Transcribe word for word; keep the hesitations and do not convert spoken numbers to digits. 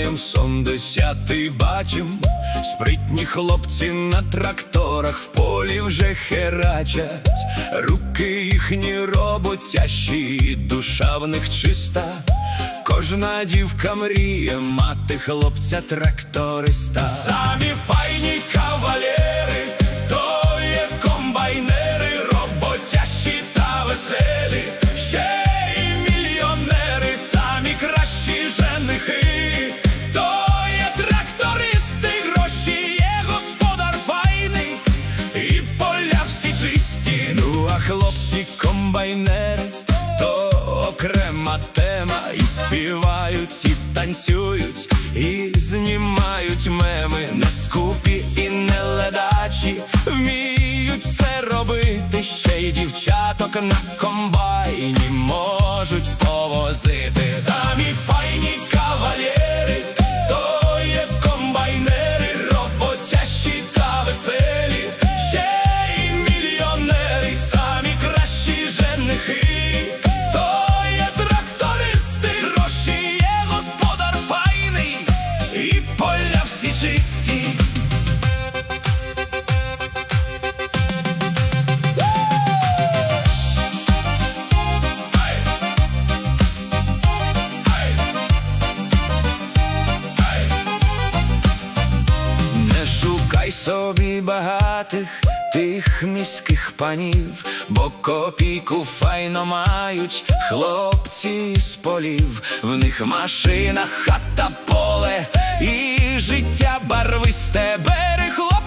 Мріям сон десятий бачим, спритні хлопці на тракторах в полі вже херачать. Руки їхні роботящі, душа в них чиста. Кожна дівка мріє мати хлопця-тракториста. Самі файні кавалери, то є комбайнери, роботящі та веселі, ще й мільйонери, самі кращі женихи, то є трактористи, гроші є господар файний, і поля всі чисті. Ну а хлопці-комбайнери то окрема тема, і співають, і танцюють, і знімають меми. Не скупі і не ледачі, вміють все робити, ще й дівчаток на комбайні можуть повозити. Самі файні кавалєри, то є комбайнери, роботящі та веселі, ще й мільйонери, самі кращі женихи, то є трактористи, гроші є господар файний, і поля всі чисті. Не шукай собі багатих тих міських панів, бо копійку файно мають хлопці з полів. В них машина, хата, поле і життя барвисте. Бери, хлопці,